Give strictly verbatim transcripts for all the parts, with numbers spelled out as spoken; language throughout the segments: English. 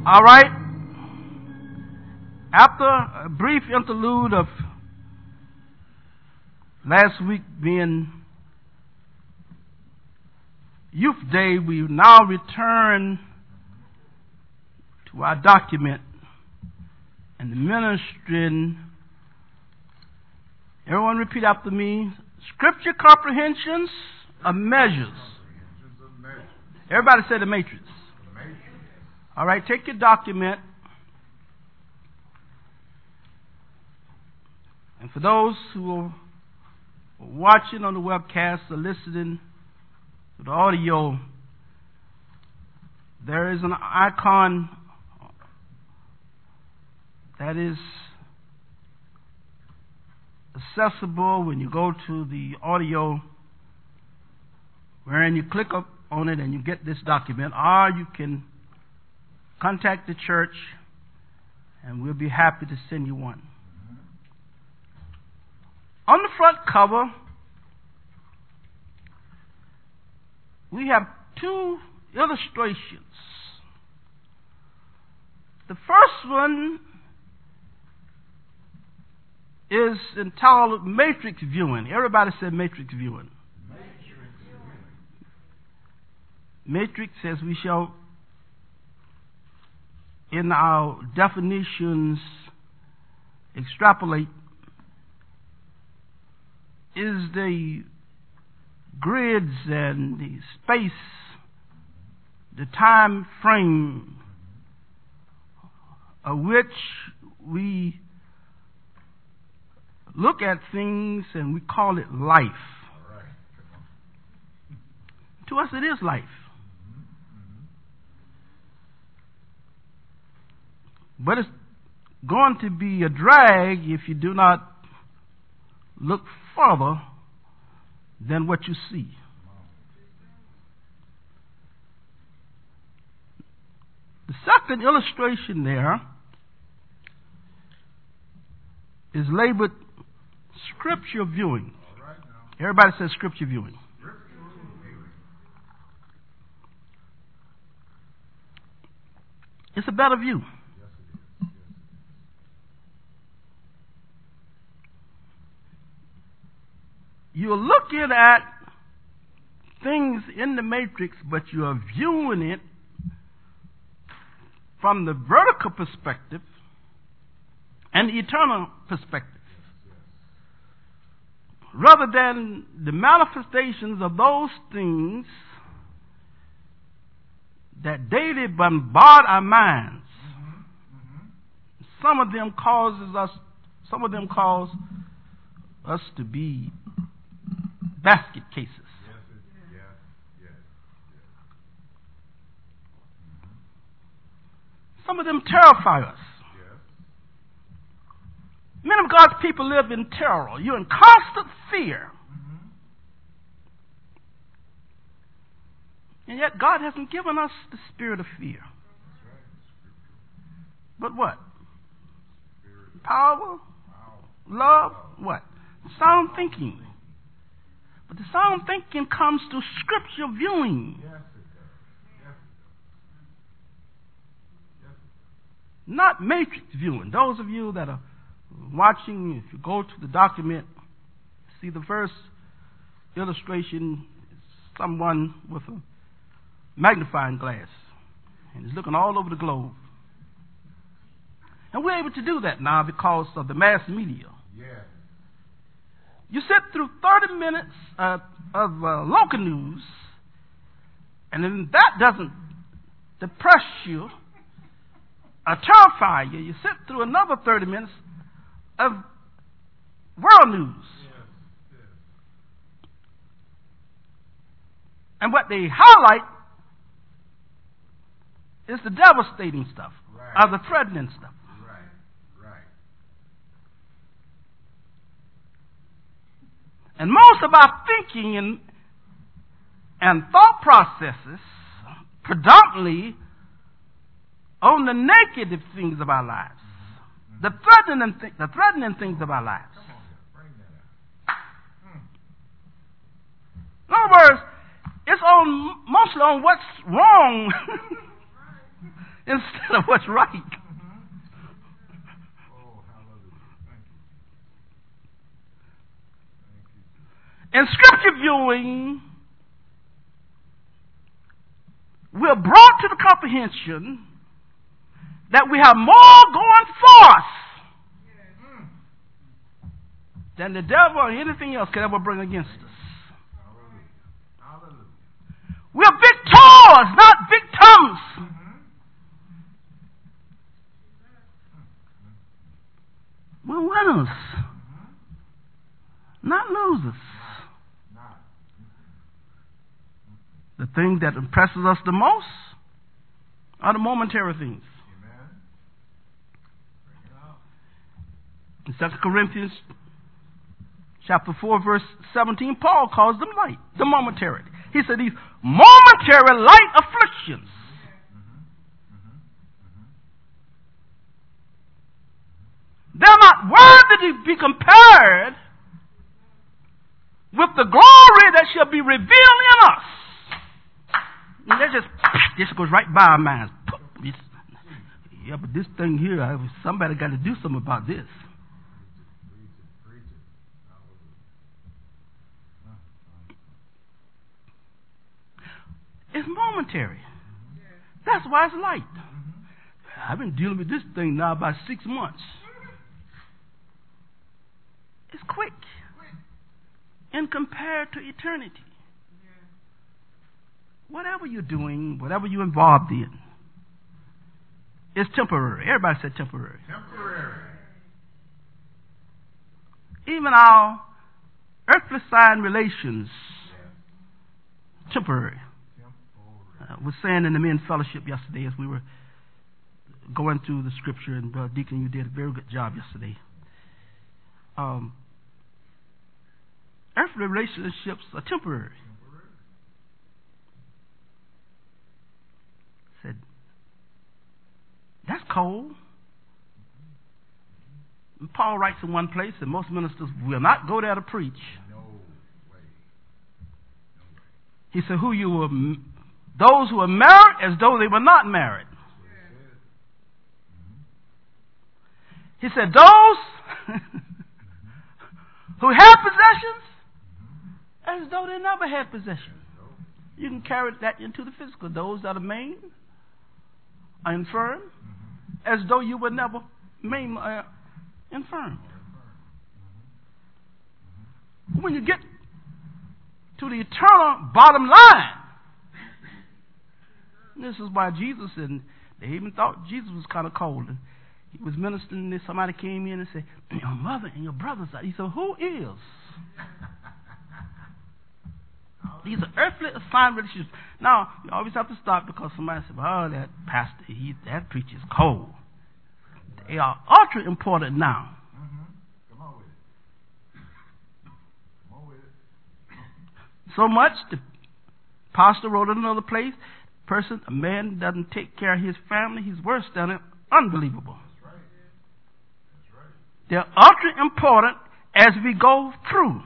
All right. After a brief interlude of last week being Youth Day, we now return to our document and the ministering. Everyone repeat after me. Scripture comprehensions of measures. Everybody say the matrix. All right, take your document. And for those who are watching on the webcast or listening to the audio, there is an icon that is accessible when you go to the audio, wherein you click up on it and you get this document, or you can contact the church and we'll be happy to send you one. On the front cover, we have two illustrations. The first one is entitled Matrix Viewing. Everybody said Matrix Viewing. Matrix Viewing. Matrix, as we shall in our definitions extrapolate, is the grids and the space, the time frame of which we look at things and we call it life. Right. To us it is life. But it's going to be a drag if you do not look further than what you see. The second illustration there is labeled Scripture Viewing. Everybody says Scripture Viewing. It's a better view. You're looking at things in the matrix, but you are viewing it from the vertical perspective and the eternal perspective, rather than the manifestations of those things that daily bombard our minds. Mm-hmm. Some of them causes us, some of them cause us to be basket cases. Yes, yes, yes, yes. Some of them terrify us. Yes. Many of God's people live in terror. You're in constant fear. Mm-hmm. And yet God hasn't given us the spirit of fear. But what? Power, love, what? Sound thinking. But the sound thinking comes to scripture viewing. Yes, it does. Yes, it does. Yes. Not matrix viewing. Those of you that are watching, if you go to the document, see the first illustration, someone with a magnifying glass and is looking all over the globe. And we're able to do that now because of the mass media. Yes. You sit through thirty minutes uh, of uh, local news, and then that doesn't depress you or terrify you. You sit through another thirty minutes of world news. Yes, yes. And what they highlight is the devastating stuff, right, or the threatening stuff. And most of our thinking and, and thought processes predominantly on the negative things of our lives, the threatening, th- the threatening things of our lives. In other words, it's on mostly on what's wrong instead of what's right. In scripture viewing, we're brought to the comprehension that we have more going for us than the devil or anything else could ever bring against us. We're victors, not victims. We're winners, not losers. The thing that impresses us the most are the momentary things. In Second Corinthians chapter four, verse seventeen, Paul calls them light, the momentary. He said these momentary light afflictions they're not worthy to be compared with the glory that shall be revealed in us. And that just, this goes right by our minds. Yeah, but this thing here, somebody got to do something about this. It's momentary. That's why it's light. I've been dealing with this thing now about six months. It's quick and compared to eternity. Whatever you're doing, whatever you're involved in, it's temporary. Everybody said temporary. Temporary. Even our earthly side relations, temporary. I uh, was saying in the men's fellowship yesterday as we were going through the scripture, and Brother Deacon, you did a very good job yesterday. Um, earthly relationships are temporary. Said, that's cold. And Paul writes in one place, and most ministers will not go there to preach. No way. No way. He said, who you were, those who are married as though they were not married. He said, those who have possessions as though they never had possessions. You can carry that into the physical. Those that are maimed are infirm as though you were never maimed uh, infirm. When you get to the eternal bottom line, this is why Jesus, and they even thought Jesus was kind of cold. He was ministering, and somebody came in and said, your mother and your brothers are. He said, who is? These are earthly assigned relationships. Now, you always have to stop because somebody said, oh, that pastor, he, that preacher's cold. They are ultra important now. Mm-hmm. Come on with it. Come on with it. So much, the pastor wrote in another place, person, a man doesn't take care of his family, he's worse than it. Unbelievable. That's right. That's right. They're ultra important as we go through.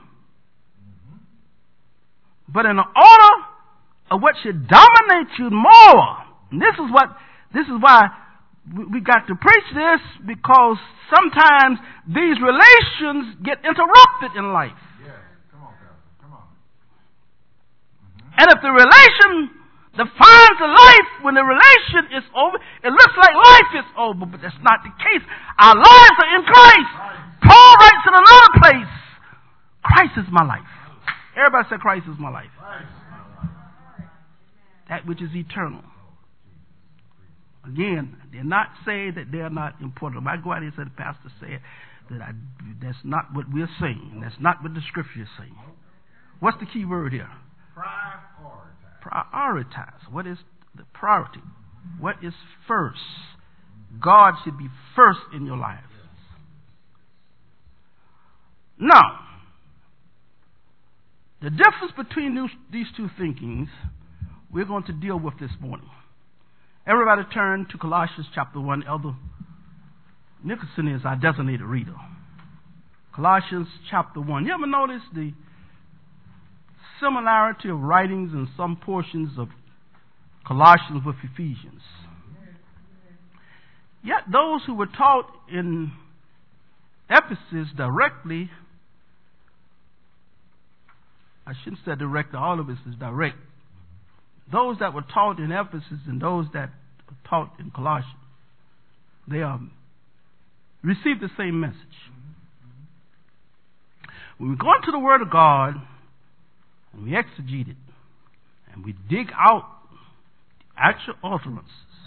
But in the order of what should dominate you more, and this is what, this is why we, we got to preach this, because sometimes these relations get interrupted in life. Yes, come on, Pastor, come on. Mm-hmm. And if the relation defines the life, when the relation is over, it looks like life is over, but that's not the case. Our lives are in Christ. Right. Paul writes in another place, Christ is my life. Everybody said Christ is my life. That which is eternal. Again, they're not saying that they're not important. If I go out here and say the pastor said that I, that's not what we're saying. That's not what the scripture is saying. What's the key word here? Prioritize. Prioritize. What is the priority? What is first? God should be first in your life. Now, the difference between these, these two thinkings, we're going to deal with this morning. Everybody turn to Colossians chapter one. Elder Nicholson is our designated reader. Colossians chapter one. You ever notice the similarity of writings in some portions of Colossians with Ephesians? Yet those who were taught in Ephesus directly, I shouldn't say directly, all of this is direct. Those that were taught in Ephesus and those that were taught in Colossians, they um, received the same message. When we go into the Word of God and we exegete it and we dig out the actual utterances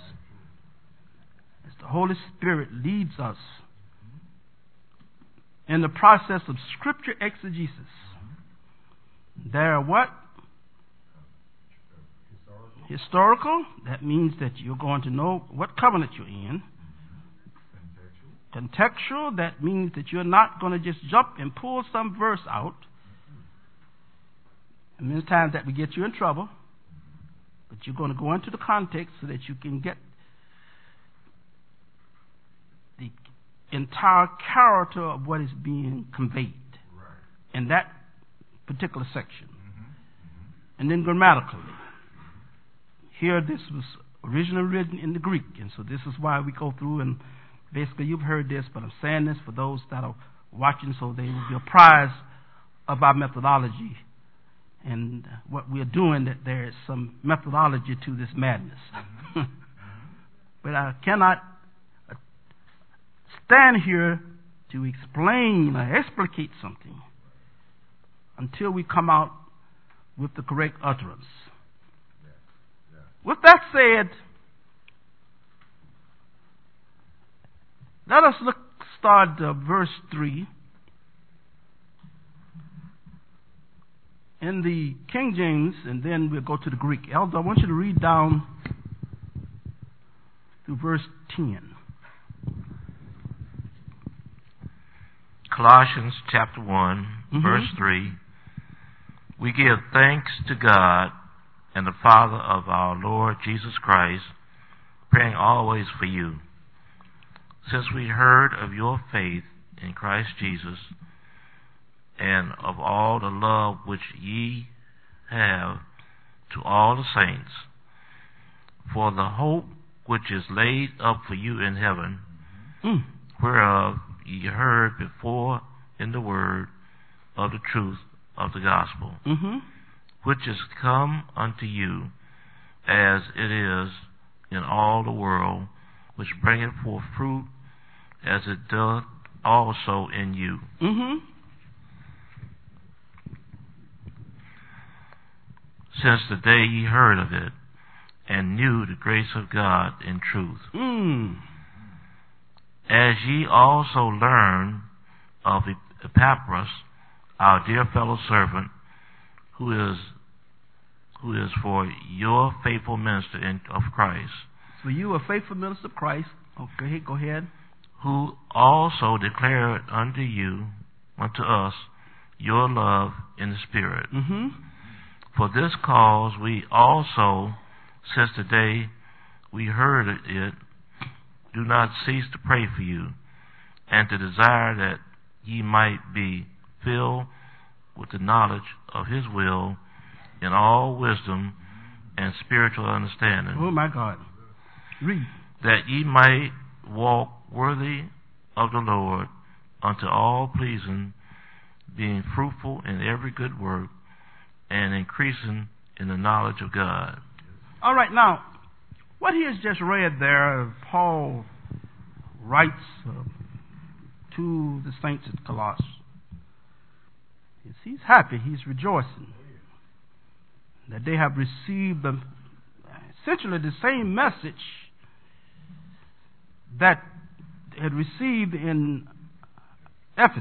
as the Holy Spirit leads us in the process of Scripture exegesis, there are what? Historical. That means that you're going to know what covenant you're in. Contextual. That means that you're not going to just jump and pull some verse out. And many times that will get you in trouble. But you're going to go into the context so that you can get the entire character of what is being conveyed in that particular section. And then grammatically. Here, this was originally written in the Greek, and so this is why we go through, and basically you've heard this, but I'm saying this for those that are watching so they will be apprised of our methodology and what we're doing, that there is some methodology to this madness. But I cannot stand here to explain or explicate something until we come out with the correct utterance. With that said, let us look, start uh, verse three. In the King James, and then we'll go to the Greek. Elder, I want you to read down to verse ten. Colossians chapter one, mm-hmm. verse three. We give thanks to God and the Father of our Lord Jesus Christ, praying always for you, since we heard of your faith in Christ Jesus, and of all the love which ye have to all the saints, for the hope which is laid up for you in heaven, mm. whereof ye heard before in the word of the truth of the gospel, mm-hmm. which is come unto you, as it is in all the world, which bringeth forth fruit, as it doth also in you. Mm-hmm. Since the day ye heard of it, and knew the grace of God in truth. Mm. As ye also learn of Epaphras, our dear fellow servant, who is who is for your faithful minister in, of Christ. So you are faithful minister of Christ. Okay, go ahead. Who also declared unto you, unto us, your love in the Spirit. Mm-hmm. For this cause we also, since the day we heard it, do not cease to pray for you, and to desire that ye might be filled with the knowledge of his will in all wisdom and spiritual understanding. Oh my God. Read. That ye might walk worthy of the Lord unto all pleasing, being fruitful in every good work, and increasing in the knowledge of God. All right, now, what he has just read there, Paul writes uh, to the saints at Colossus. He's happy, he's rejoicing that they have received the, essentially the same message that they had received in Ephesus.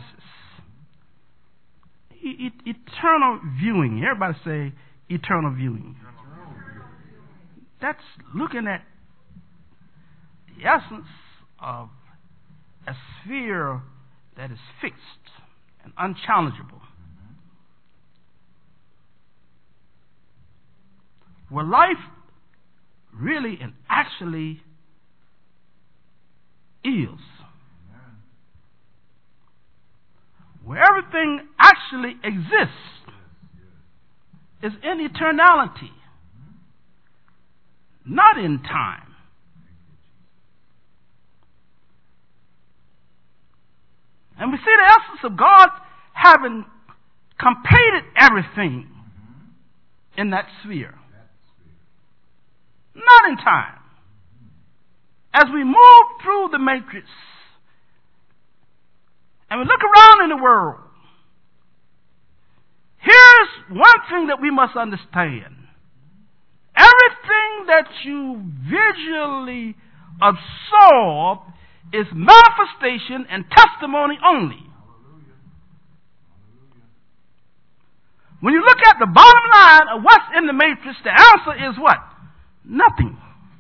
E- e- eternal viewing. Everybody say eternal viewing. That's looking at the essence of a sphere that is fixed and unchallengeable. Where life really and actually is. Where everything actually exists is in eternality, not in time. we see the essence of God having completed everything in that sphere. Not in time. As we move through the matrix and we look around in the world, here's one thing that we must understand. Everything that you visually absorb is manifestation and testimony only. When you look at the bottom line of what's in the matrix, the answer is what? Nothing.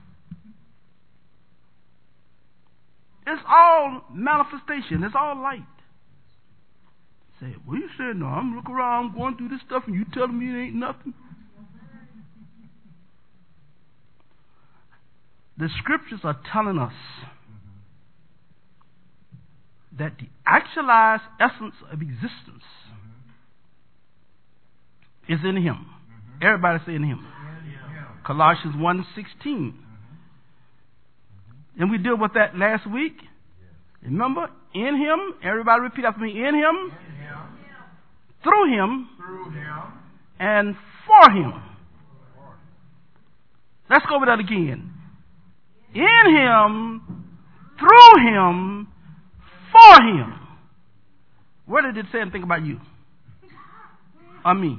It's all manifestation. It's all light. Say, well, you said, no, I'm looking around, I'm going through this stuff, and you telling me it ain't nothing? The scriptures are telling us that the actualized essence of existence is in Him. Mm-hmm. Everybody say in Him. In Colossians one sixteen. Mm-hmm. And we dealt with that last week. Yes. Remember? In Him. Everybody repeat after me. In Him. In him. Through Him. Through Him. And for Him. Let's go over that again. In Him. Through Him. For Him. Where did it say anything about you? Or me?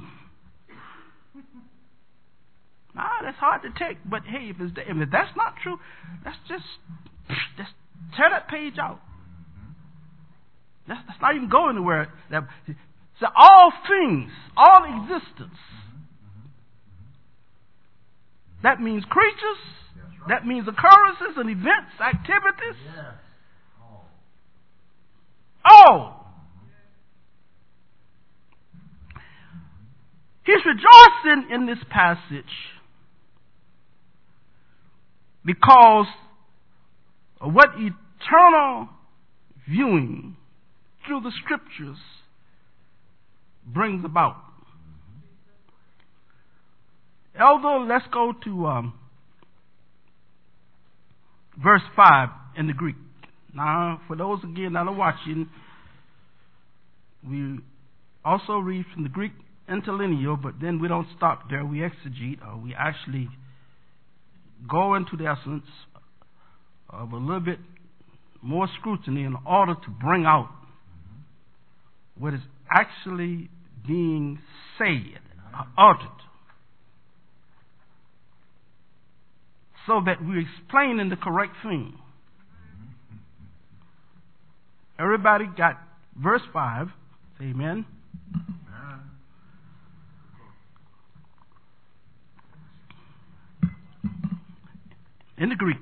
Ah, that's hard to take. But hey, if, it's, if that's not true, let's just, just tear that page out. Let's, let's not even go anywhere. That, so all things, all existence. That means creatures. Right. That means occurrences and events, activities. Yes. All. He's rejoicing in this passage because of what eternal viewing through the scriptures brings about. Although, let's go to um, verse five in the Greek. Now, for those again that are watching, we also read from the Greek interlinear, but then we don't stop there. We exegete, or we actually go into the essence of a little bit more scrutiny in order to bring out what is actually being said, uttered, so that we're explaining the correct thing. Everybody got verse five. Say amen. Amen. In the Greek.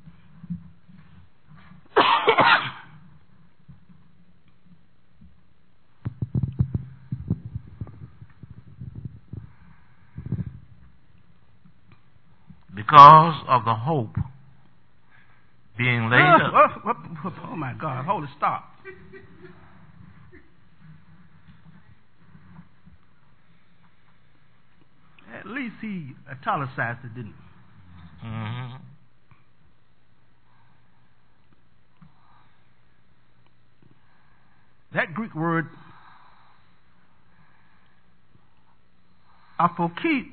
Because of the hope being laid uh, up. Oh, oh, oh my God, hold it, stop. At least he italicized it, didn't he? Mm-hmm. That Greek word, apokimenon,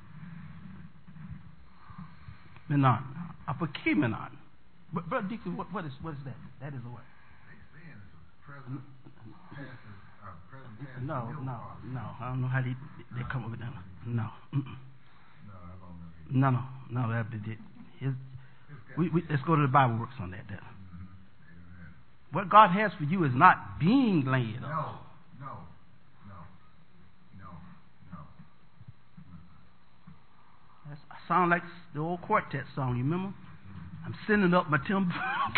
apokimenon. But, Brother Dixon, what, what is what is that? That is a what? Present, past, uh, present, past, no, no, no. I don't know how they they come up with that. No. Mm-mm. No, no, no. That it. His, we, we, let's go to the Bible works on that. that. Mm-hmm. What God has for you is not being laid up. No, no, no, no, no. That sound like the old quartet song. You remember? I'm sending up my timber.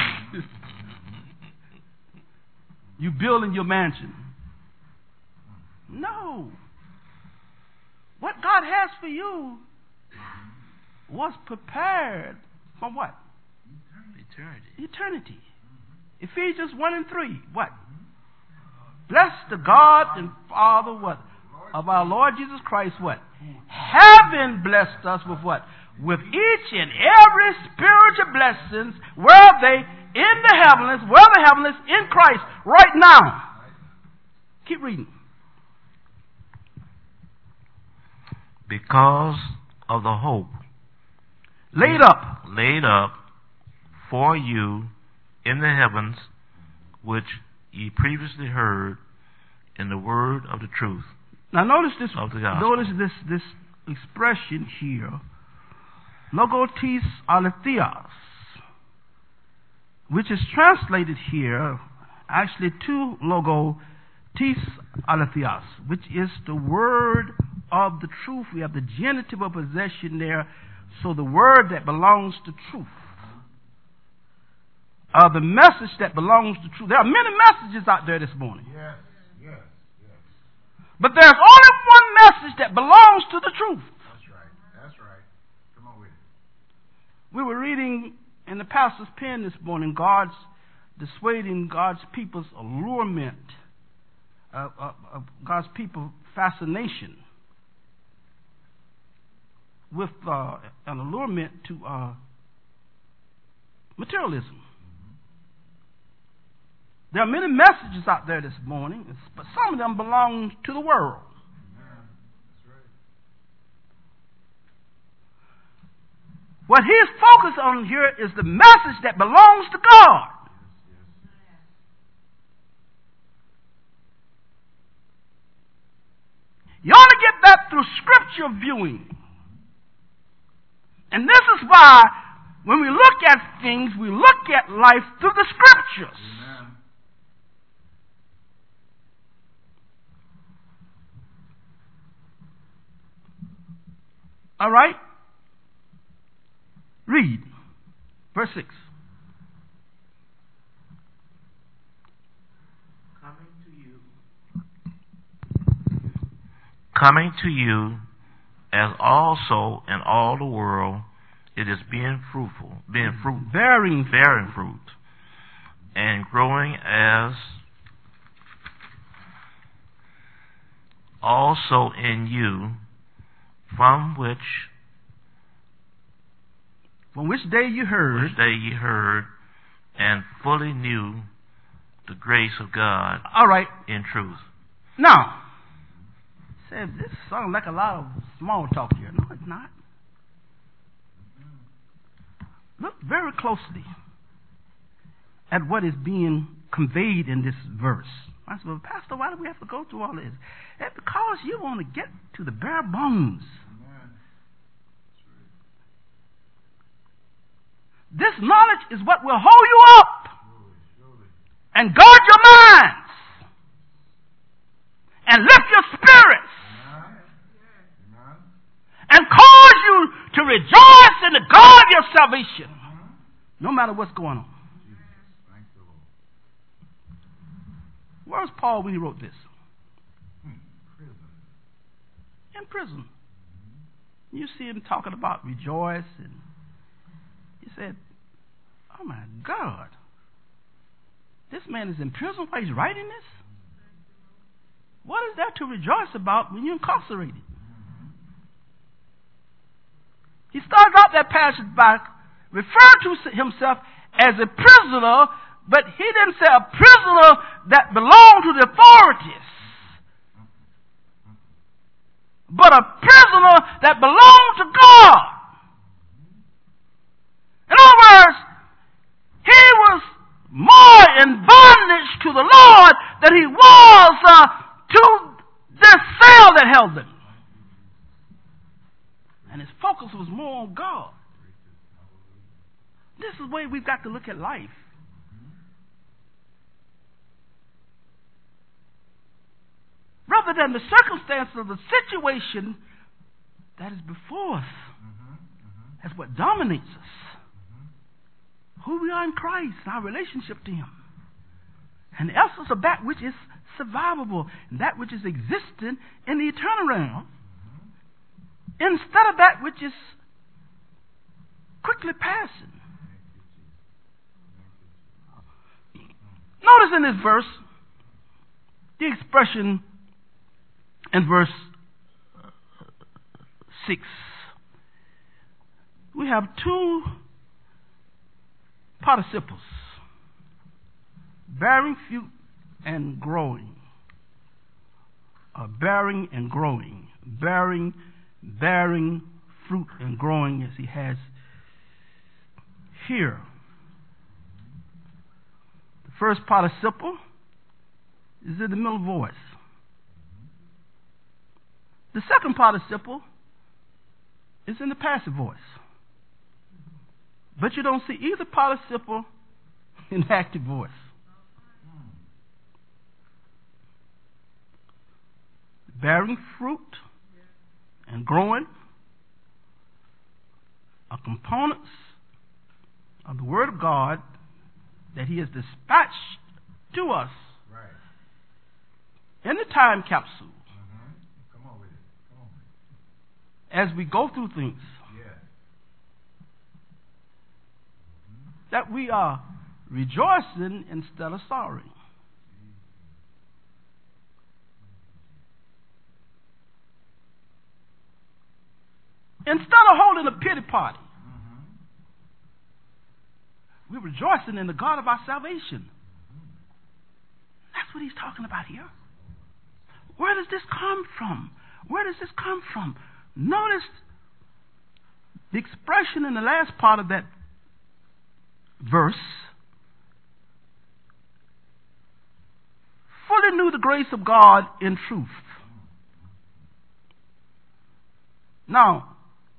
You building your mansion. No. What God has for you was prepared for what? Eternity. Eternity. Ephesians one and three. What? Bless the God and Father what? Of our Lord Jesus Christ what? Having blessed us with what? With each and every spiritual blessings, where they in the heavens, where the heavens in Christ right now. Keep reading. Because of the hope laid up, laid up for you in the heavens, which ye previously heard in the word of the truth. Now notice this. Of the gospel. Notice this this expression here, logotis aletheos, which is translated here actually to logotis aletheos, which is the word of the truth. We have the genitive of possession there, so the word that belongs to truth. Uh, the message that belongs to truth. There are many messages out there this morning. Yes, yes, yes. But there's only one message that belongs to the truth. That's right. That's right. Come on with it. We were reading in the pastor's pen this morning, God's dissuading God's people's allurement, uh, uh, uh, God's people fascination with uh, an allurement to uh, materialism. There are many messages out there this morning, but some of them belong to the world. That's right. What he's focused on here is the message that belongs to God. You only get that through scripture viewing. And this is why when we look at things, we look at life through the scriptures. Amen. All right? Read. Verse six. Coming to you. Coming to you, as also in all the world, it is being fruitful, being fruit, bearing, bearing fruit, and growing as also in you, from which from which day you heard, which day ye heard, and fully knew the grace of God. All right. In truth. Now, said this sounds like a lot of small talk here. No, it's not. Look very closely at what is being conveyed in this verse. I said, well, Pastor, why do we have to go through all this? It's because you want to get to the bare bones. Amen. This knowledge is what will hold you up Surely, surely. and guard your minds and lift your spirits Amen. Amen. and cause you to rejoice in the God of your salvation, no matter what's going on. Jesus. Thank the Lord. Where's Paul when he wrote this? Hmm. Prison. In prison. You see him talking about rejoice, and he said, oh my God, this man is in prison while he's writing this? What is there to rejoice about when you're incarcerated? He starts out that passage by referring to himself as a prisoner, but he didn't say a prisoner that belonged to the authorities, but a prisoner that belonged to God. In other words, he was more in bondage to the Lord than he was uh, to this cell that held him. And his focus was more on God. This is the way we've got to look at life. Rather than the circumstance of the situation that is before us. Mm-hmm. Mm-hmm. That's what dominates us. Mm-hmm. Who we are in Christ, our relationship to Him. And the essence of that which is survivable, and that which is existent in the eternal realm, mm-hmm. instead of that which is quickly passing. Notice in this verse, the expression in verse six. We have two participles, bearing fruit and growing. uh, bearing and growing, bearing, bearing fruit and growing as he has here. The first participle is in the middle voice. The second participle is in the passive voice. But you don't see either participle in the active voice. Bearing fruit and growing are components of the Word of God that He has dispatched to us right. in the time capsule. Mm-hmm. Come on with it. Come on with it. As we go through things, yeah. mm-hmm. that we are rejoicing instead of sorrowing. Instead of holding a pity party, mm-hmm. we're rejoicing in the God of our salvation. Mm-hmm. That's what he's talking about here. Where does this come from? Where does this come from? Notice the expression in the last part of that verse. Fully knew the grace of God in truth. Now,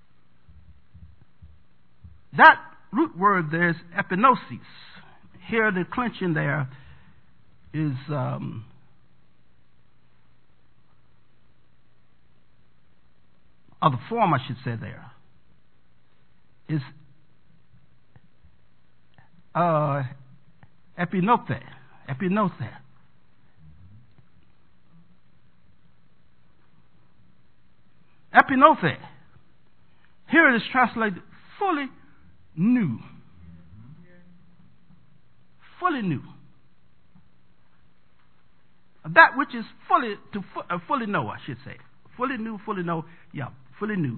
that root word there is epinosis. Here the clenching there is um, of the form, I should say there, is uh, epinothe. Epinothe. Epinothe. Here it is translated fully new. Fully new. That which is fully to uh, fully know, I should say. Fully new, fully know. Yeah, fully new.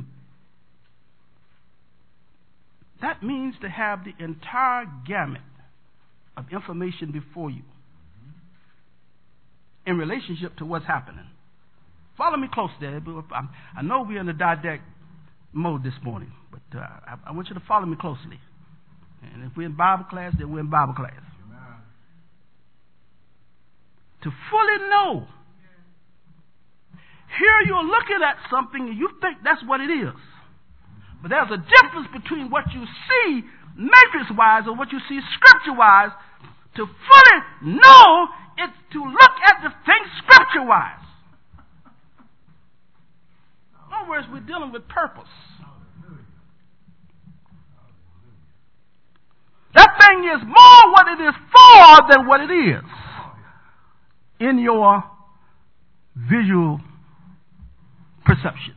That means to have the entire gamut of information before you in relationship to what's happening. Follow me close there. I know we're in the didactic mode this morning, but uh, I, I want you to follow me closely. And if we're in Bible class, then we're in Bible class. Amen. To fully know. Here you're looking at something and you think that's what it is. But there's a difference between what you see matrix-wise or what you see scripture-wise. To fully know is to look at the thing scripture-wise. In other words, we're dealing with purpose. That thing is more what it is for than what it is in your visual perception.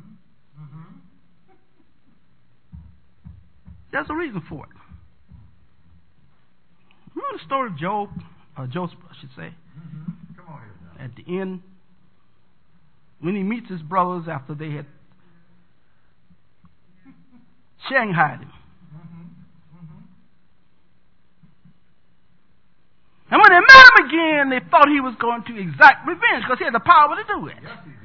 There's a reason for it. Remember the story of Job, or Joseph, I should say, mm-hmm. Come on here, at the end, when he meets his brothers after they had shanghaied him. Mm-hmm. Mm-hmm. And when they met him again, they thought he was going to exact revenge because he had the power to do it. Yes, he did.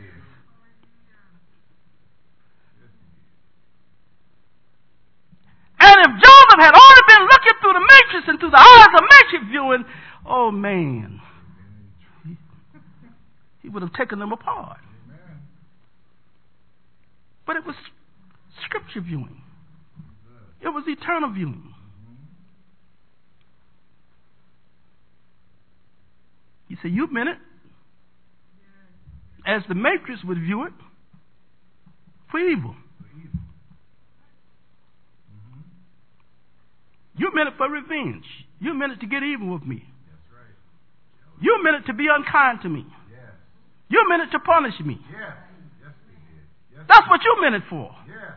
And if Joseph had only been looking through the matrix and through the eyes of matrix viewing, oh man, he, he would have taken them apart. Amen. But it was scripture viewing. It was eternal viewing. He said, you meant it as the matrix would view it for evil. You meant it for revenge. You meant it to get even with me. That's right. You meant it to be unkind to me. Yes. You meant it to punish me. Yes. Yes, we did. Yes, that's what you meant it for. Yes.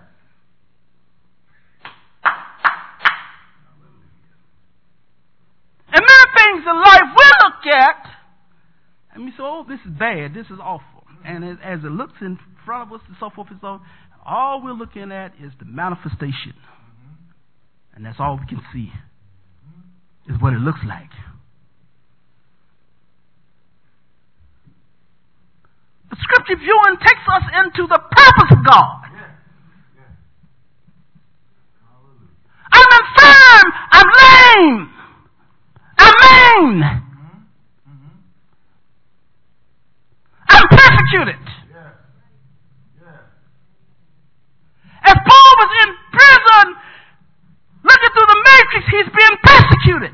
And many things in life we look at and we say, oh, this is bad. This is awful. Mm-hmm. And as, as it looks in front of us and so forth and so on, all we're looking at is the manifestation. And that's all we can see is what it looks like. Scripture viewing takes us into the purpose of God. I'm infirm. I'm lame. I'm mean. I'm persecuted. As Paul was in prison, looking through the matrix, he's being persecuted.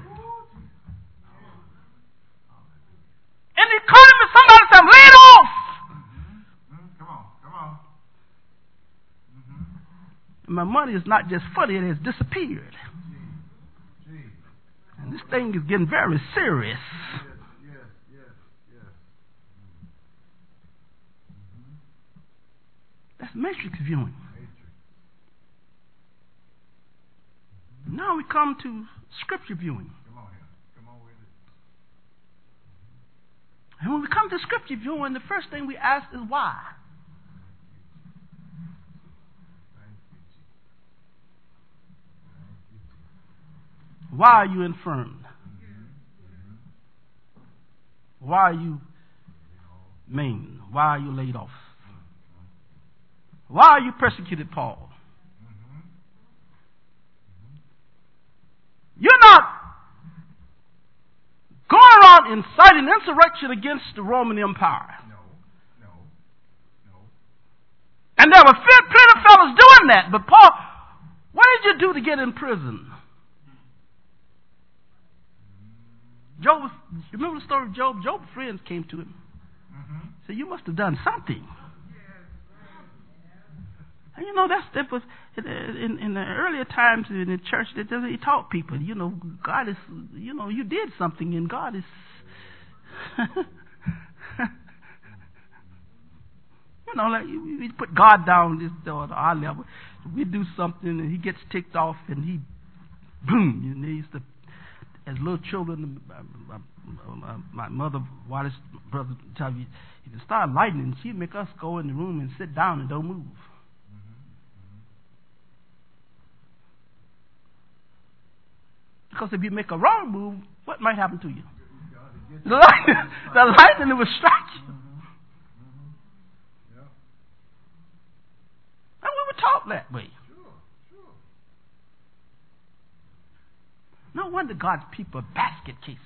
And he called him to somebody and said, lay it off. Come on, come on. My money is not just funny, it has disappeared. And this thing is getting very serious. Yes, yes, yes, yes. That's matrix viewing. Matrix. Now we come to scripture viewing. Come on here. Come on with it. And when we come to scripture viewing, the first thing we ask is why. Why are you infirm? Why are you mean? Why are you laid off? Why are you persecuted, Paul? You're not going around inciting insurrection against the Roman Empire. No, no, no. And there were plenty of fellows doing that. But Paul, what did you do to get in prison? Job, was, you remember the story of Job? Job's friends came to him. Mm-hmm. Said, you must have done something. And you know, that's that was in, in the earlier times in the church that he taught people, you know, God is, you know, you did something and God is, you know, like we put God down this on our level. We do something and he gets ticked off and he, boom, you know, he used to. As little children, my, my, my mother, Wallace, brother, tell you, if it started lightning, she'd make us go in the room and sit down and don't move. Because if you make a wrong move, what might happen to you? The lightning, the lightning will strike you. And we were taught that way. No wonder God's people are basket cases.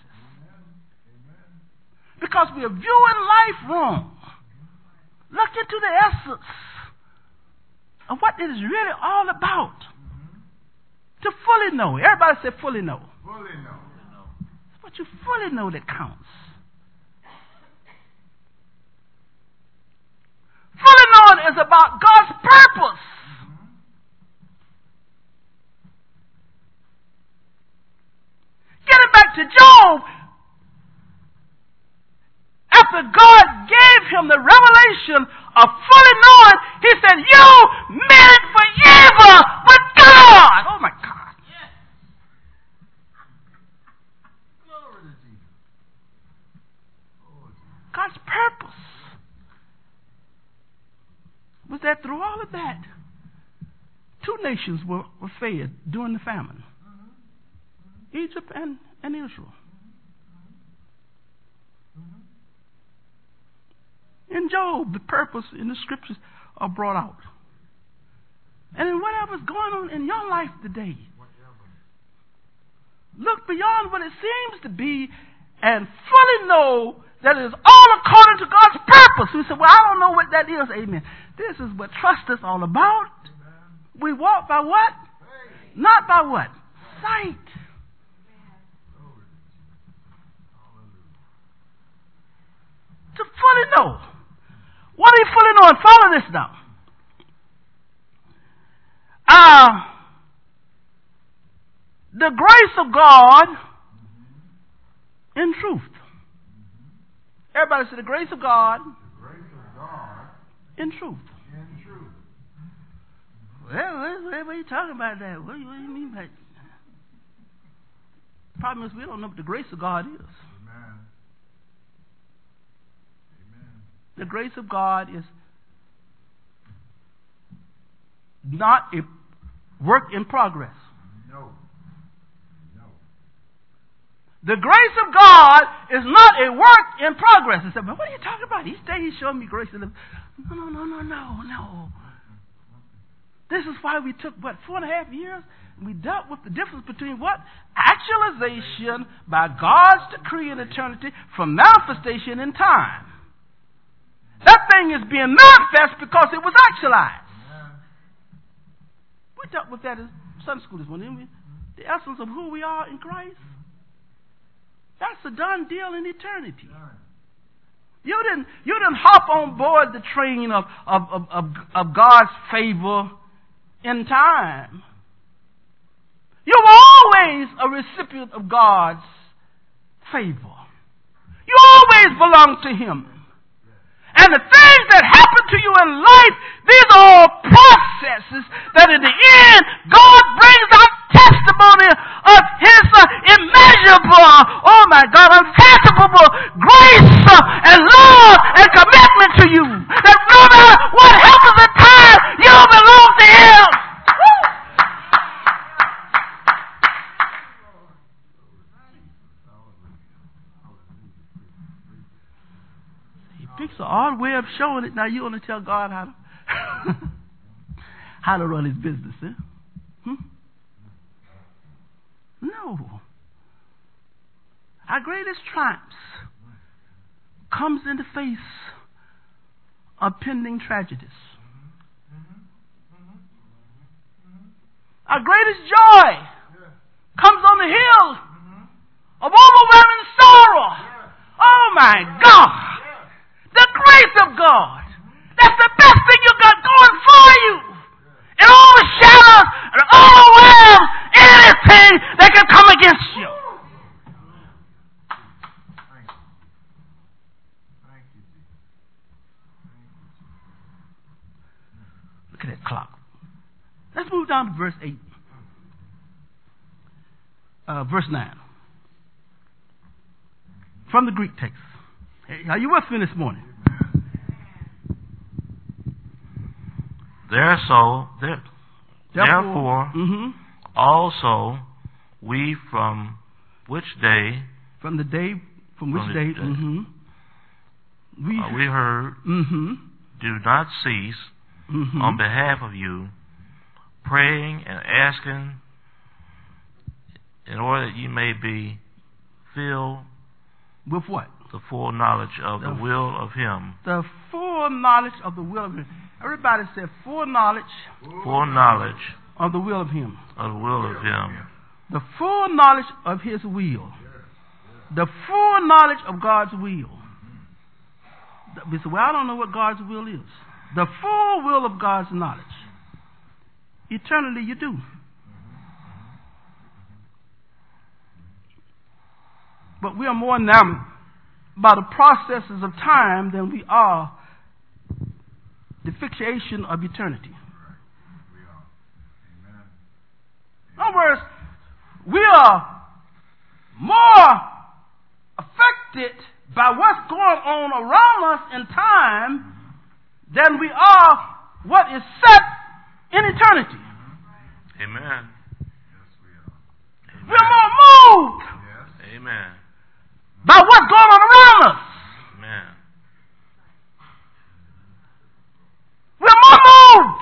Because we are viewing life wrong. Look into the essence of what it is really all about. To fully know. Everybody say fully know. Fully know. It's what you fully know that counts. Fully knowing is about God's purpose. Getting back to Job, after God gave him the revelation of fully knowing, he said, you meant it for evil, but God, oh my God. Yes. Glory to Jesus. Oh, Jesus. God's purpose was that through all of that, two nations were, were fed during the famine. Egypt and, and Israel. In Job, the purpose in the scriptures are brought out. And in whatever's going on in your life today, look beyond what it seems to be and fully know that it is all according to God's purpose. We say, well, I don't know what that is. Amen. This is what trust is all about. We walk by what? Not by what? Sight. To fully know. What are you fully knowing? Follow this now. Uh, the grace of God in truth. Everybody say the grace of God, The grace of God in truth. in truth. Well, what, what are you talking about that? What do you, what do you mean by that? The problem is we don't know what the grace of God is. Amen. Amen. The grace of God is not a work in progress. No. No. The grace of God is not a work in progress. I said, but what are you talking about? Each day he's showing me grace. No, no, no, no, no, no. This is why we took, what, four and a half years? We dealt with the difference between what? Actualization by God's decree in eternity from manifestation in time. That thing is being manifest because it was actualized. We dealt with that in Sunday school this morning, didn't we? The essence of who we are in Christ. That's a done deal in eternity. You didn't, you didn't hop on board the train of, of, of, of, of God's favor in time. You were always a recipient of God's favor. You always belong to Him. And the things that happen to you in life, these are all processes that in the end, God brings out testimony of His uh, immeasurable, oh my God, unfathomable grace uh, and love and commitment to you. That no matter what happens in time, you belong to Him. Woo! He picks an odd way of showing it. Now you want to tell God how to how to run His business, eh? Hmm? No. Our greatest triumphs comes in the face of pending tragedies. Our greatest joy comes on the hill of overwhelming sorrow. Oh my God! The grace of God. That's the best thing you got going for you. It overshadows and overwhelms anything that can come against you. Look at that clock. Let's move down to verse eight. Uh, verse nine. From the Greek text. Hey, are you with me this morning? There so, there, Therefore, therefore mm-hmm. also we from which day, from the day, from which from day, day mm-hmm. we, uh, we heard, mm-hmm. do not cease Mm-hmm. on behalf of you, praying and asking in order that you may be filled with what? the full knowledge of the, the will of Him. The full knowledge of the will of Him. Everybody said full knowledge. Full knowledge of the will of Him. of the will of Him. The full knowledge of His will. The full knowledge of God's will. We say, well, I don't know what God's will is. The full will of God's knowledge. Eternally you do. But we are more enamored by the processes of time than we are the fixation of eternity. In other words, we are more affected by what's going on around us in time than we are what is set in eternity. Amen. We're more moved Amen. by what's going on around us. Amen. We're more moved.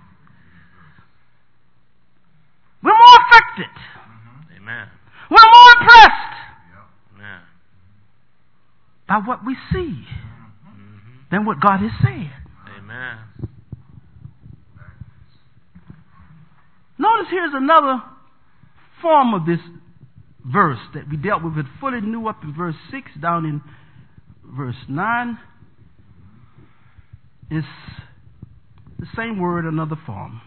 We're more affected. Amen. We're more impressed Amen. by what we see than what God has said. Amen. Notice here's another form of this verse that we dealt with it fully new up in verse six, down in verse nine. It's the same word, another form.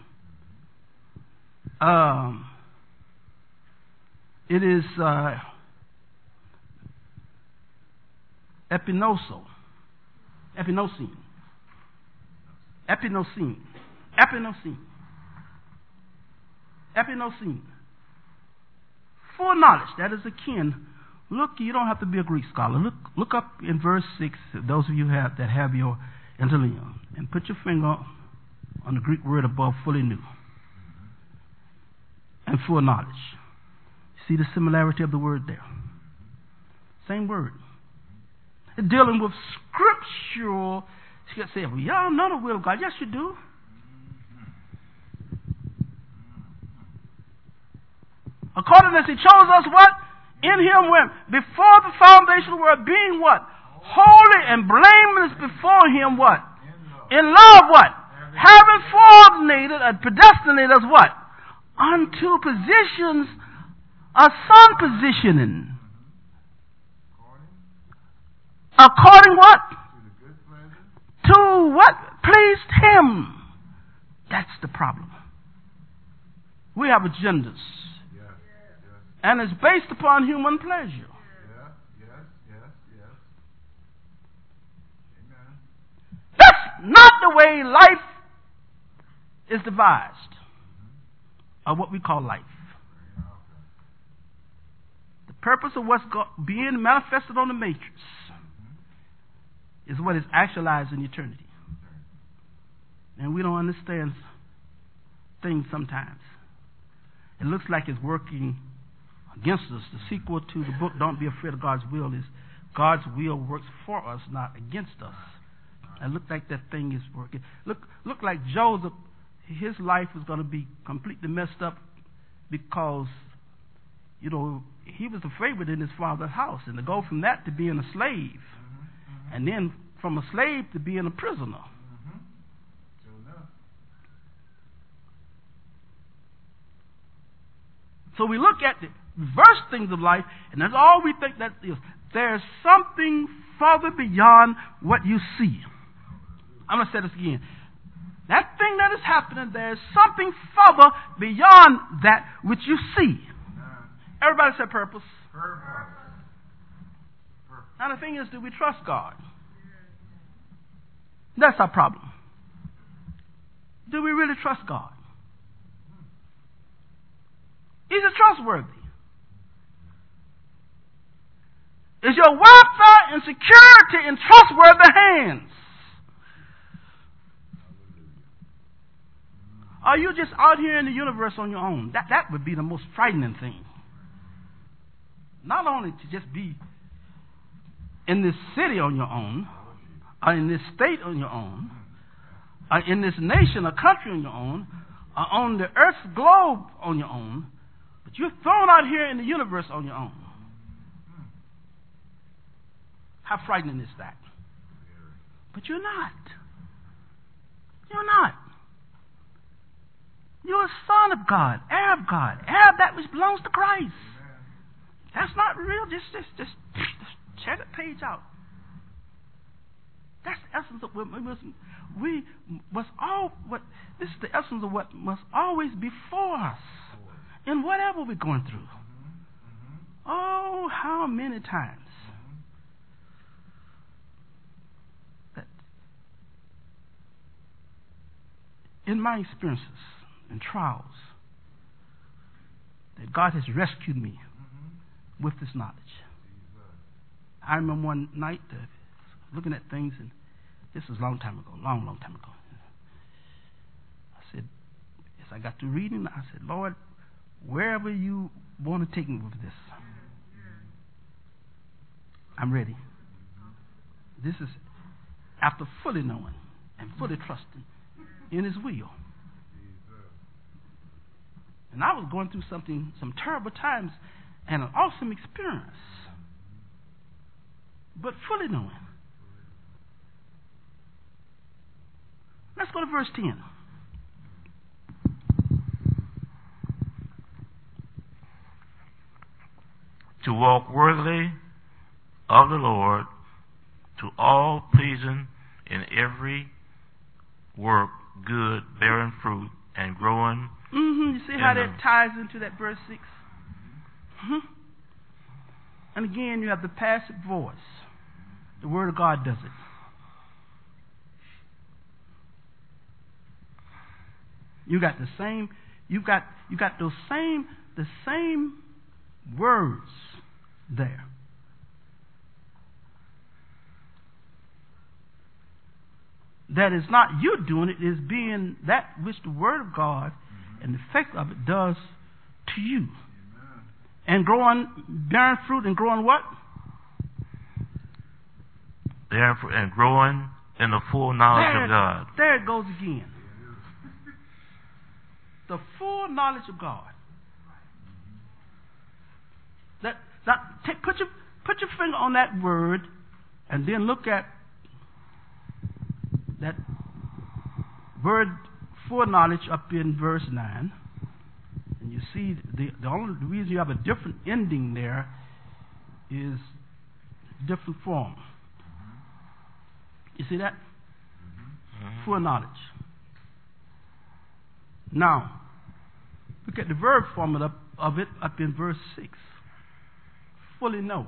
Um, it is uh, epinoso, epinosine, epinosine, epinosine, epinosine. Full knowledge, that is akin. Look, you don't have to be a Greek scholar. Look, look up in verse six. Those of you have that have your interlinear, and put your finger on the Greek word above, fully new, and full knowledge. See the similarity of the word there. Same word. It's dealing with scriptural. She could say, well, y'all know the will of God. Yes, you do. According as he chose us what? In him when? Before the foundation of the world, being what? Holy and blameless before him what? In love what? Having foreordinated and predestinated us what? Unto positions, a son positioning. According what? To what pleased him. That's the problem. We have agendas. And it's based upon human pleasure. Yeah, yes, yes, yes. Amen. That's not the way life is devised, mm-hmm. or what we call life. Okay. The purpose of what's go- being manifested on the matrix mm-hmm. is what is actualized in eternity. Okay. And we don't understand things sometimes. It looks like it's working against us. The sequel to the book Don't Be Afraid of God's Will is God's will works for us, not against us. And look like that thing is working. Look look like Joseph, his life was going to be completely messed up because, you know, he was the favorite in his father's house. And to go from that to being a slave, mm-hmm. and then from a slave to being a prisoner. Mm-hmm. So we look at the reverse things of life, and that's all we think that is. There's something further beyond what you see. I'm going to say this again. That thing that is happening, there's something further beyond that which you see. Everybody say purpose. Purpose. Now the thing is, do we trust God? That's our problem. Do we really trust God? Is it trustworthy? Is your welfare and security in trustworthy hands? Are you just out here in the universe on your own? That that would be the most frightening thing. Not only to just be in this city on your own, or in this state on your own, or in this nation or country on your own, or on the earth's globe on your own, but you're thrown out here in the universe on your own. How frightening is that? But you're not. You're not. You're a son of God, heir of God, heir of that which belongs to Christ. That's not real. Just, just, just, just check the page out. That's the essence of what we must. We must all. What this is the essence of what must always be for us in whatever we're going through. Oh, how many times that in my experiences and trials that God has rescued me with this knowledge. I remember one night uh, looking at things, and this was a long time ago, long, long time ago. I said, as I got to reading, I said, Lord, wherever you want to take me with this, I'm ready. This is after fully knowing and fully trusting in His will. And I was going through something, some terrible times, and an awesome experience. But fully knowing. Let's go to verse ten. To walk worthily of the Lord, to all pleasing in every work, good, bearing fruit, and growing. Mm-hmm. You see how that ties into that verse six? Mm-hmm. And again, you have the passive voice. The Word of God does it. You got the same. You got you got those same the same words there. That is not you doing it, it is being that which the Word of God and the effect of it does to you. And growing, bearing fruit and growing what? and growing in the full knowledge there, of God. There it goes again. The full knowledge of God. That, that take, put your put your finger on that word, and then look at that word full knowledge up in verse nine. And you see the the only reason you have a different ending there is different form. You see that? Mm-hmm. Full knowledge. Now, look at the verb form of, of it up in verse six. Fully know.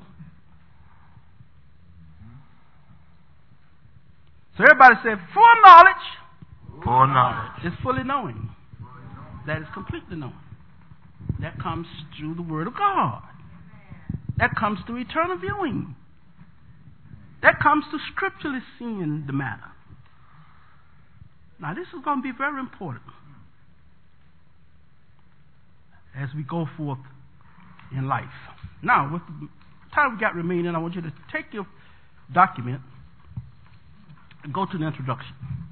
So everybody said, full knowledge. Full knowledge. Is fully knowing. That is completely knowing. That comes through the Word of God. That comes through eternal viewing. That comes to scripturally seeing the matter. Now this is going to be very important as we go forth in life. Now, with the time we got remaining, I want you to take your document and go to the introduction.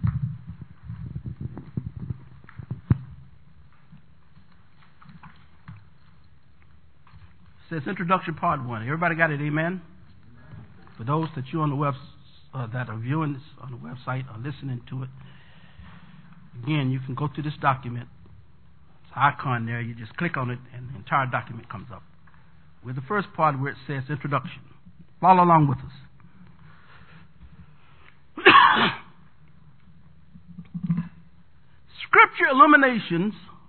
It says introduction part one. Everybody got it, amen? For those that you on the web uh, that are viewing this on the website or listening to it, again, you can go to this document. It's an icon there. You just click on it, and the entire document comes up. With the first part where it says introduction. Follow along with us. Scripture illuminations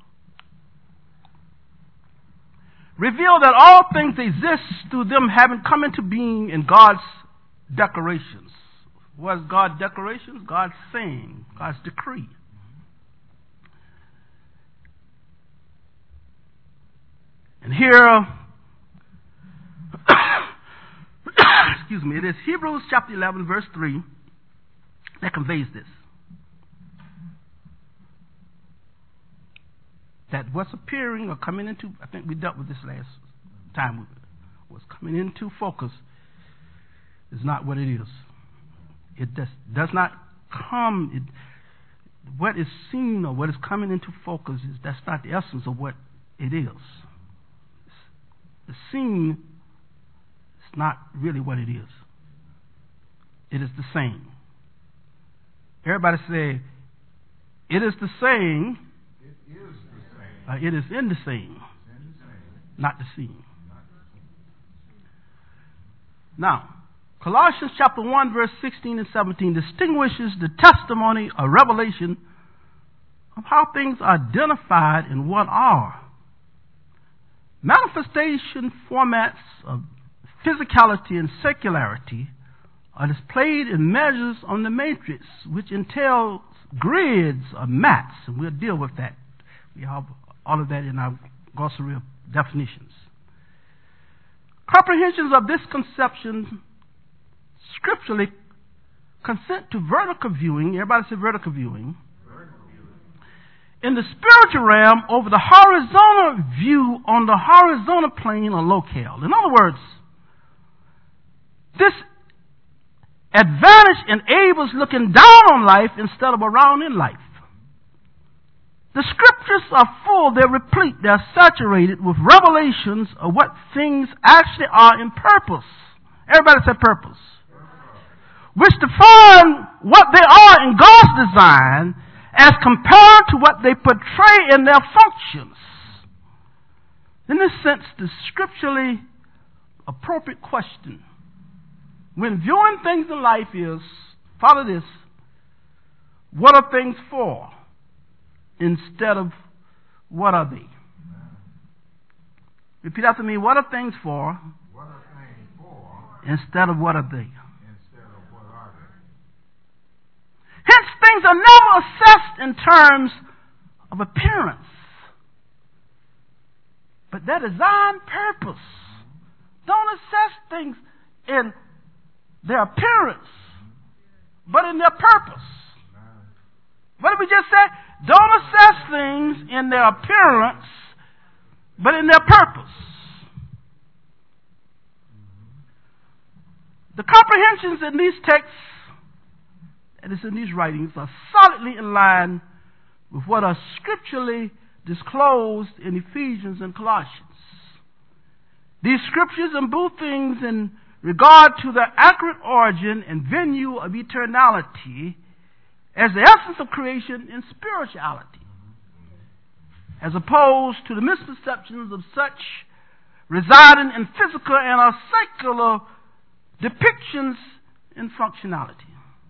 reveal that all things exist through them having come into being in God's declarations. What is God's declarations? God's saying, God's decree. And here, excuse me, it is Hebrews chapter eleven, verse three, that conveys this. That what's appearing or coming into, I think we dealt with this last time, what's coming into focus is not what it is. It does, does not come, it, what is seen or what is coming into focus, is that's not the essence of what it is. The seen is not really what it is. It is the same. Everybody say, it is the same. It is the same. Uh, it is in the same, In the same. not the seen. Now, Colossians chapter one, verse sixteen and seventeen distinguishes the testimony or revelation of how things are identified and what are. Manifestation formats of physicality and secularity are displayed in measures on the matrix, which entails grids or mats, and we'll deal with that. We have all of that in our glossary of definitions. Comprehensions of this conception scripturally consent to vertical viewing. Everybody say vertical viewing. In the spiritual realm over the horizontal view on the horizontal plane or locale. In other words, this advantage enables looking down on life instead of around in life. The scriptures are full, they're replete, they're saturated with revelations of what things actually are in purpose. Everybody say purpose. Which define what they are in God's design as compared to what they portray in their functions. In this sense, the scripturally appropriate question when viewing things in life is, follow this, what are things for instead of what are they? Repeat after me, what are things for, What are things for instead of what are they? instead of what are they? Hence, things are never assessed in terms of appearance, but their design purpose. Don't assess things in their appearance, but in their purpose. What did we just say? Don't assess things in their appearance, but in their purpose. The comprehensions in these texts, and it's in these writings, are solidly in line with what are scripturally disclosed in Ephesians and Colossians. These scriptures imbue things in regard to the accurate origin and venue of eternality as the essence of creation in spirituality, as opposed to the misperceptions of such residing in physical and or secular depictions in functionality.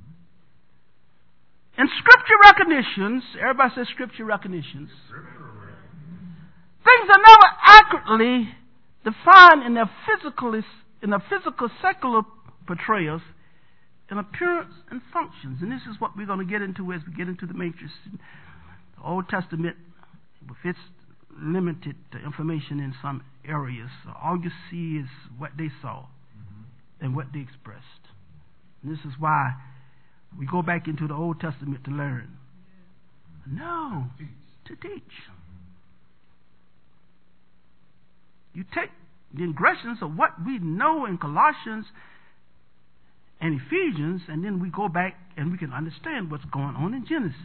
In scripture recognitions, everybody says scripture recognitions, things are never accurately defined in their physical, in their physical secular portrayals in appearance and functions. And this is what we're going to get into as we get into the matrix. The Old Testament, with its limited information in some areas, all you see is what they saw mm-hmm. and what they expressed. And this is why we go back into the Old Testament to learn. No, to teach. You take the ingressions of what we know in Colossians and Ephesians, and then we go back and we can understand what's going on in Genesis.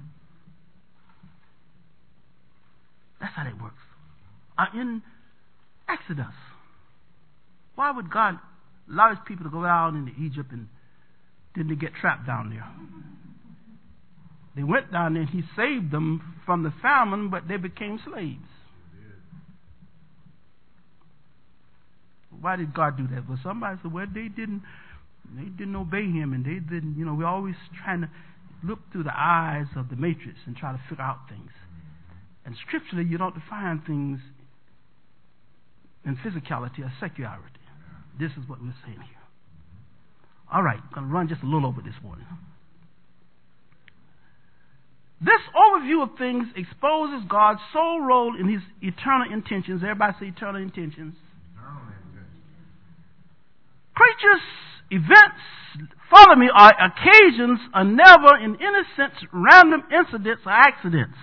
That's how that works. Uh, in Exodus, why would God allow his people to go down into Egypt and then they get trapped down there? They went down there and he saved them from the famine, but they became slaves. Why did God do that? Well, somebody said, well, they didn't they didn't obey him, and they didn't, you know, we're always trying to look through the eyes of the matrix and try to figure out things. And scripturally, you don't define things in physicality or secularity. This is what we're saying here. All right, I'm going to run just a little over this morning. This overview of things exposes God's sole role in his eternal intentions. Everybody say eternal intentions. Eternal intentions. Creatures, events, follow me, are occasions, are never in any sense random incidents or accidents.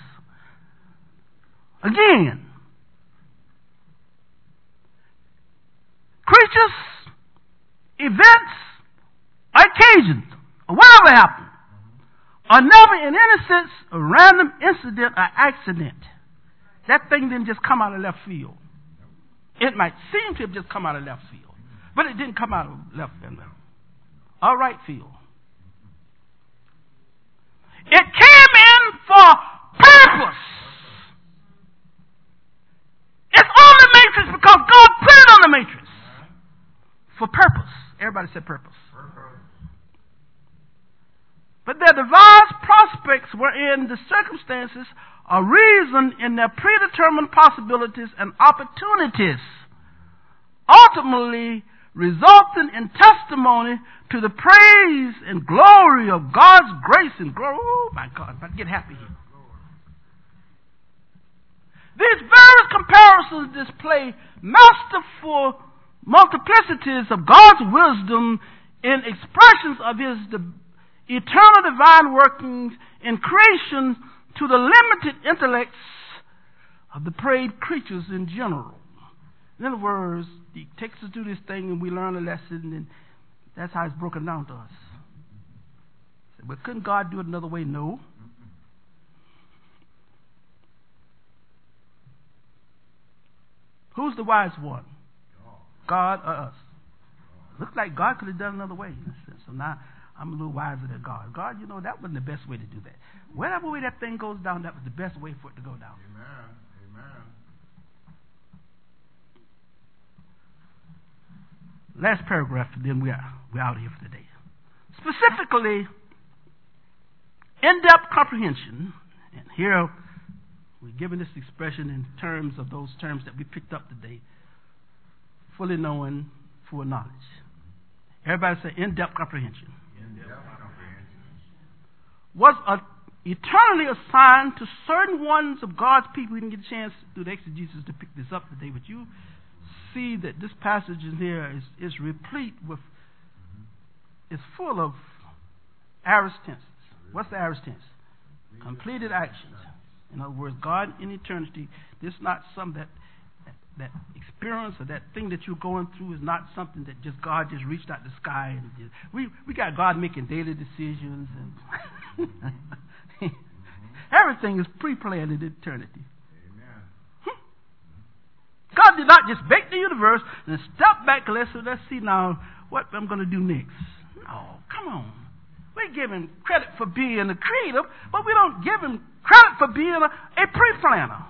Again, creatures, events, occasions, or whatever happened, are never in any sense a random incident or accident. That thing didn't just come out of left field. It might seem to have just come out of left field, but it didn't come out of left field. Or right field. It came in for purpose. It's on the matrix because God put it on the matrix. For purpose. Everybody said purpose. Purpose. But their devised prospects were in the circumstances are reasoned in their predetermined possibilities and opportunities, ultimately resulting in testimony to the praise and glory of God's grace and glory. Oh my God, I get happy here. These various comparisons display masterful multiplicities of God's wisdom in expressions of his di- eternal divine workings in creation to the limited intellects of the prayed creatures in general. In other words, he takes us through this thing and we learn a lesson, and that's how it's broken down to us. But couldn't God do it another way? No. Who's the wise one? God or us? Looks like God could have done another way. So now I'm a little wiser than God. God, you know, that wasn't the best way to do that. Whatever way that thing goes down, that was the best way for it to go down. Amen. Amen. Last paragraph, and then we are we're out of here for today. Specifically, in-depth comprehension, and here we're given this expression in terms of those terms that we picked up today. Fully knowing, full knowledge. Everybody say in-depth comprehension. In-depth comprehension. Was a, eternally assigned to certain ones of God's people. We didn't get a chance through the exegesis to pick this up today, but you see that this passage in here is, is replete with, mm-hmm. is full of aorist tenses. What's the aorist tense? Completed actions. In other words, God in eternity, this is not something that that experience or that thing that you're going through is not something that just God just reached out the sky and just, we we got God making daily decisions and everything is pre-planned in eternity. Amen. God did not just make the universe and step back and let's let's see now what I'm going to do next. No, come on. We give him credit for being the creator, but we don't give him credit for being a, a pre-planner.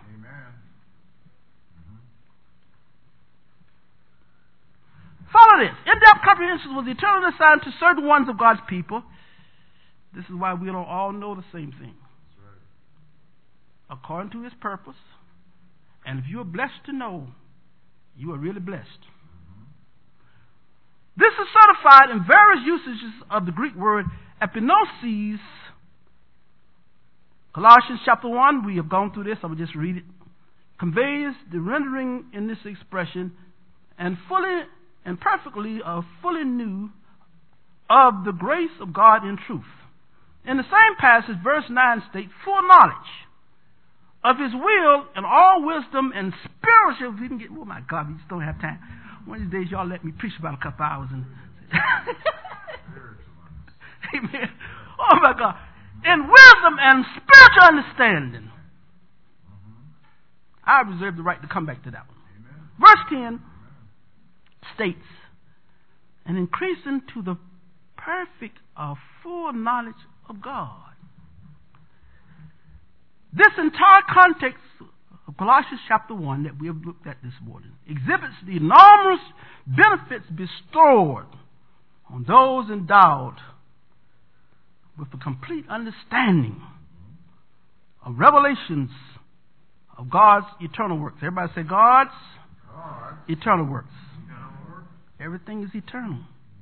Follow this. In-depth comprehension was eternally assigned to certain ones of God's people. This is why we don't all know the same thing. Right. According to his purpose. And if you are blessed to know, you are really blessed. Mm-hmm. This is certified in various usages of the Greek word epinosis. Colossians chapter one, we have gone through this, I will just read it. Conveys the rendering in this expression and fully and perfectly uh, fully knew of the grace of God in truth. In the same passage, verse nine states, full knowledge of his will and all wisdom and spiritual. If we can get, oh my God, we just don't have time. One of these days, y'all let me preach about a couple hours. And Amen. Oh my God. In wisdom and spiritual understanding. I reserve the right to come back to that one. Amen. Verse ten states, and increasing to the perfect or full knowledge of God. This entire context of Colossians chapter one that we have looked at this morning exhibits the enormous benefits bestowed on those endowed with a complete understanding of revelations of God's eternal works. Everybody say God's God. eternal works. Everything is eternal.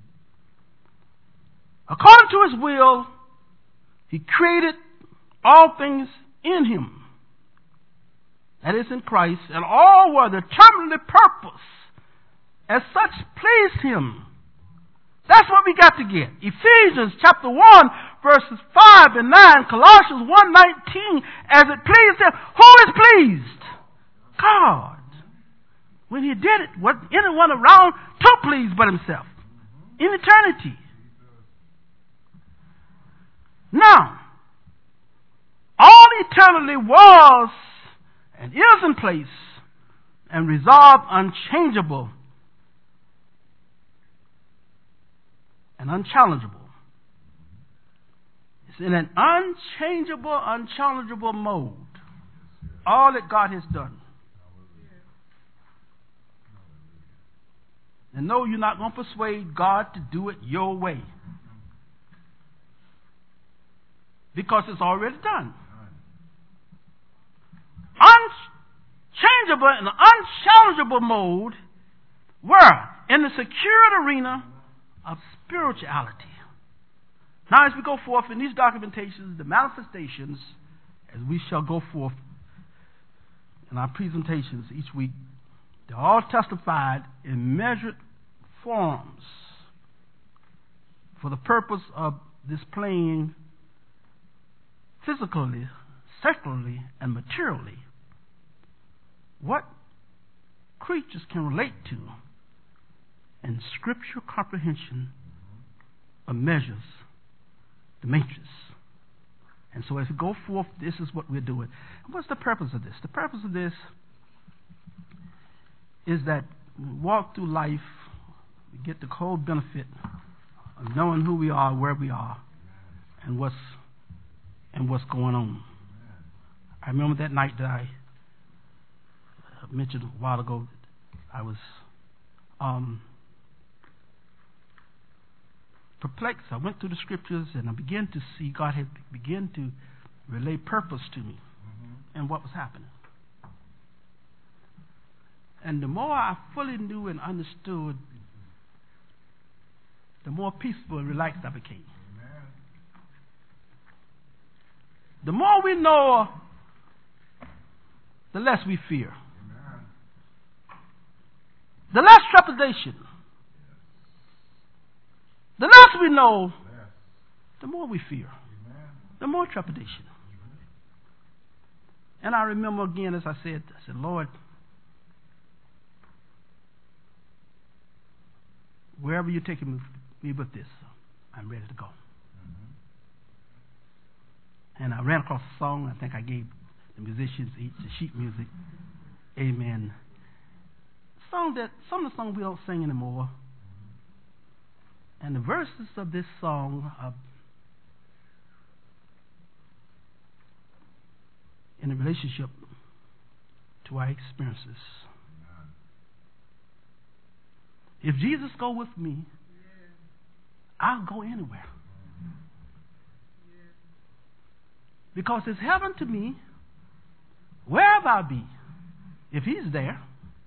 According to his will, he created all things in him. That is in Christ. And all were determinedly purpose. As such pleased him. That's what we got to get. Ephesians chapter one, verses five and nine. Colossians one nineteen. As it pleased him. Who is pleased? God. When he did it, wasn't anyone around to please but himself. In eternity. Now, all eternity was and is in place and resolved unchangeable and unchallengeable. It's in an unchangeable, unchallengeable mode. All that God has done. And no, you're not going to persuade God to do it your way. Because it's already done. Unchangeable and unchallengeable mode were in the secured arena of spirituality. Now as we go forth in these documentations, the manifestations, as we shall go forth in our presentations each week, they're all testified in measured forms for the purpose of displaying physically, secularly, and materially what creatures can relate to in scriptural comprehension of measures, the matrix. And so as we go forth, this is what we're doing. And what's the purpose of this? The purpose of this is that we walk through life, we get the whole benefit of knowing who we are, where we are, and what's and what's going on. I remember that night that I mentioned a while ago. I was um, perplexed. I went through the scriptures and I began to see God had begun to relay purpose to me mm-hmm. and what was happening. And the more I fully knew and understood, the more peaceful and relaxed I became. Amen. The more we know, the less we fear. Amen. The less trepidation. The less we know, the more we fear. Amen. The more trepidation. And I remember again, as I said, I said, Lord, wherever you're taking me with this, I'm ready to go. Mm-hmm. And I ran across a song. I think I gave the musicians each the sheet music. Amen. Song that some of the songs we don't sing anymore. And the verses of this song are in a relationship to our experiences. If Jesus go with me, I'll go anywhere. Because it's heaven to me, wherever I be, if he's there.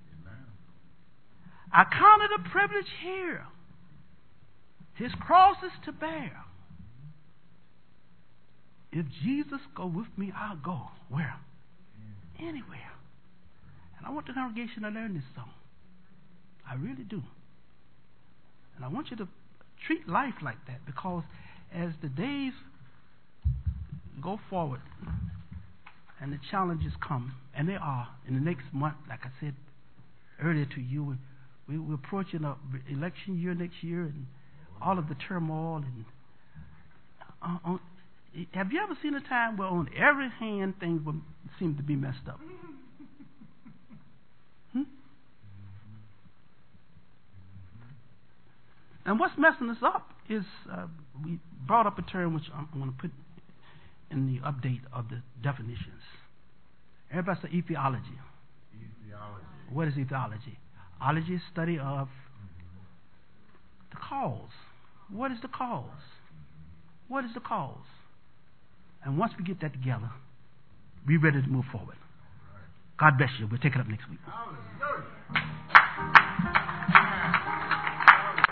I count it a privilege here, his cross is to bear. If Jesus go with me, I'll go. Where? Anywhere. And I want the congregation to learn this song. I really do. And I want you to treat life like that, because as the days go forward and the challenges come, and they are in the next month, like I said earlier to you, we, we're approaching an election year next year, and all of the turmoil. And uh, on, have you ever seen a time where on every hand things will seem to be messed up? Hmm? And what's messing us up is uh, we brought up a term which I'm going to put in the update of the definitions. Everybody say etiology. Etiology. What is etiology? Ology is study of the cause. What is the cause? What is the cause? And once we get that together, we're ready to move forward. God bless you. We'll take it up next week. Hallelujah.